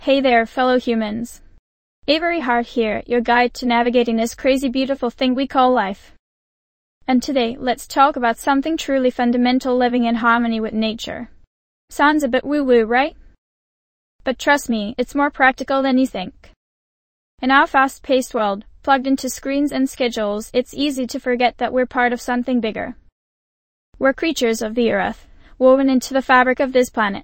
Hey there, fellow humans. Avery Hart here, your guide to navigating this crazy beautiful thing we call life. And today, let's talk about something truly fundamental: living in harmony with nature. Sounds a bit woo-woo, right? But trust me, it's more practical than you think. In our fast-paced world, plugged into screens and schedules, it's easy to forget that we're part of something bigger. We're creatures of the earth, woven into the fabric of this planet.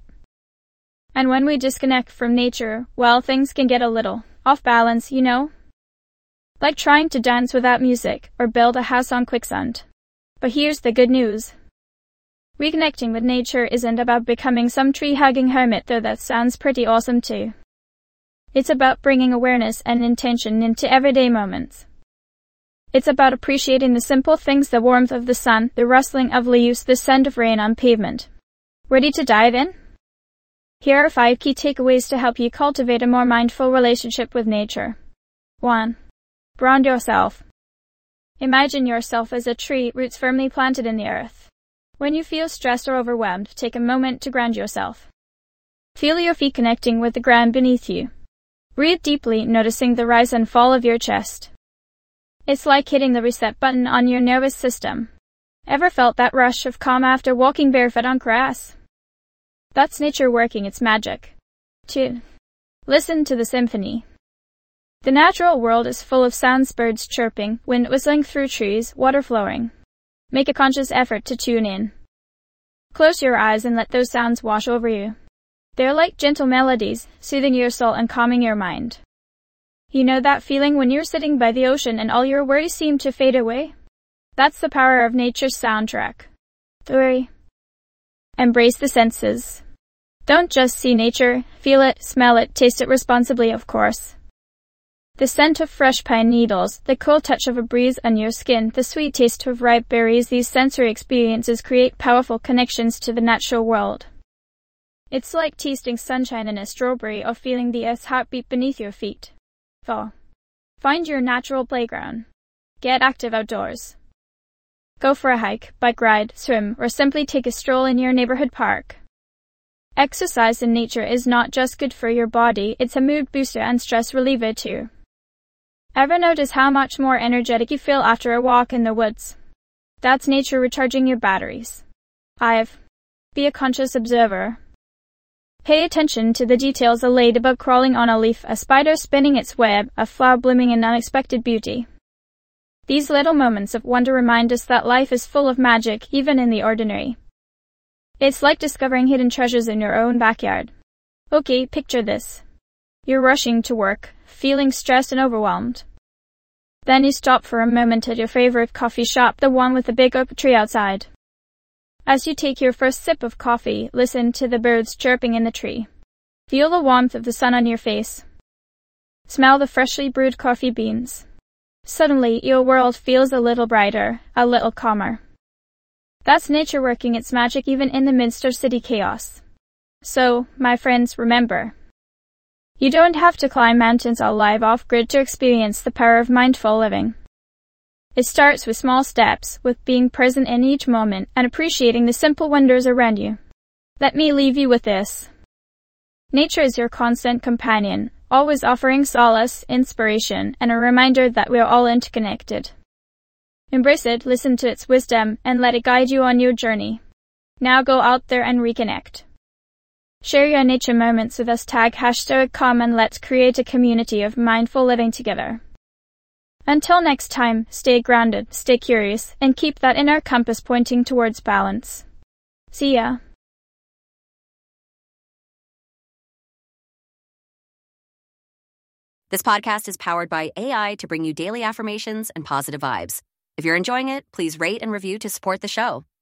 And when we disconnect from nature, well, things can get a little off balance, you know? Like trying to dance without music, or build a house on quicksand. But here's the good news. Reconnecting with nature isn't about becoming some tree-hugging hermit, though that sounds pretty awesome too. It's about bringing awareness and intention into everyday moments. It's about appreciating the simple things: the warmth of the sun, the rustling of leaves, the scent of rain on pavement. Ready to dive in? Here are 5 key takeaways to help you cultivate a more mindful relationship with nature. 1. Ground yourself. Imagine yourself as a tree, roots firmly planted in the earth. When you feel stressed or overwhelmed, take a moment to ground yourself. Feel your feet connecting with the ground beneath you. Breathe deeply, noticing the rise and fall of your chest. It's like hitting the reset button on your nervous system. Ever felt that rush of calm after walking barefoot on grass? That's nature working its magic. 2. Listen to the symphony. The natural world is full of sounds: birds chirping, wind whistling through trees, water flowing. Make a conscious effort to tune in. Close your eyes and let those sounds wash over you. They're like gentle melodies, soothing your soul and calming your mind. You know that feeling when you're sitting by the ocean and all your worries seem to fade away? That's the power of nature's soundtrack. 3. Embrace the senses. Don't just see nature, feel it, smell it, taste it responsibly, of course. The scent of fresh pine needles, the cool touch of a breeze on your skin, the sweet taste of ripe berries — these sensory experiences create powerful connections to the natural world. It's like tasting sunshine in a strawberry or feeling the earth's heartbeat beneath your feet. 4. Find your natural playground. Get active outdoors. Go for a hike, bike ride, swim, or simply take a stroll in your neighborhood park. Exercise in nature is not just good for your body, it's a mood booster and stress reliever too. Ever notice how much more energetic you feel after a walk in the woods? That's nature recharging your batteries. 5. Be a conscious observer. Pay attention to the details: a ladybug crawling on a leaf, a spider spinning its web, a flower blooming in unexpected beauty. These little moments of wonder remind us that life is full of magic, even in the ordinary. It's like discovering hidden treasures in your own backyard. Okay, picture this. You're rushing to work, feeling stressed and overwhelmed. Then you stop for a moment at your favorite coffee shop, the one with the big oak tree outside. As you take your first sip of coffee, listen to the birds chirping in the tree. Feel the warmth of the sun on your face. Smell the freshly brewed coffee beans. Suddenly, your world feels a little brighter, a little calmer. That's nature working its magic even in the midst of city chaos. So, my friends, remember, you don't have to climb mountains or live off-grid to experience the power of mindful living. It starts with small steps, with being present in each moment and appreciating the simple wonders around you. Let me leave you with this. Nature is your constant companion, always offering solace, inspiration, and a reminder that we're all interconnected. Embrace it, listen to its wisdom, and let it guide you on your journey. Now go out there and reconnect. Share your nature moments with us. Tag #Stoic.com and let's create a community of mindful living together. Until next time, stay grounded, stay curious, and keep that inner compass pointing towards balance. See ya. This podcast is powered by AI to bring you daily affirmations and positive vibes. If you're enjoying it, please rate and review to support the show.